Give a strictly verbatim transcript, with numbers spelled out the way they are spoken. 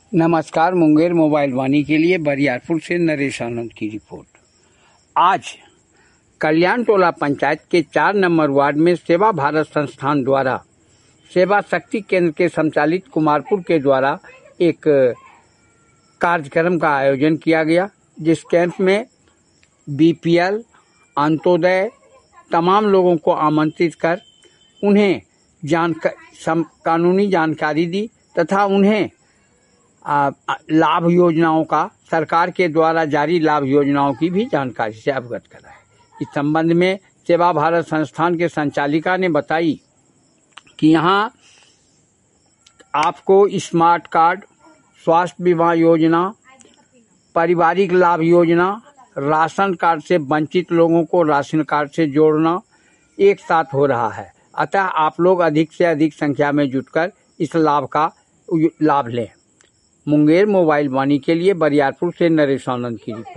नमस्कार। मुंगेर मोबाइल वाणी के लिए बरियारपुर से नरेश आनंद की रिपोर्ट। आज कल्याण टोला पंचायत के चार नंबर वार्ड में सेवा भारत संस्थान द्वारा सेवा शक्ति केंद्र के संचालित कुमारपुर के द्वारा एक कार्यक्रम का आयोजन किया गया, जिस कैंप में बीपीएल, अंत्योदय तमाम लोगों को आमंत्रित कर उन्हें जानकारी कानूनी जानकारी दी तथा उन्हें आ, लाभ योजनाओं का, सरकार के द्वारा जारी लाभ योजनाओं की भी जानकारी से अवगत कराए। इस संबंध में सेवा भारत संस्थान के संचालिका ने बताई कि यहाँ आपको स्मार्ट कार्ड, स्वास्थ्य बीमा योजना, पारिवारिक लाभ योजना, राशन कार्ड से वंचित लोगों को राशन कार्ड से जोड़ना एक साथ हो रहा है। अतः आप लोग अधिक से अधिक संख्या में जुटकर इस लाभ का लाभ लें। मुंगेर मोबाइल वाणी के लिए बरियारपुर से नरेश आनंद की रिपोर्ट।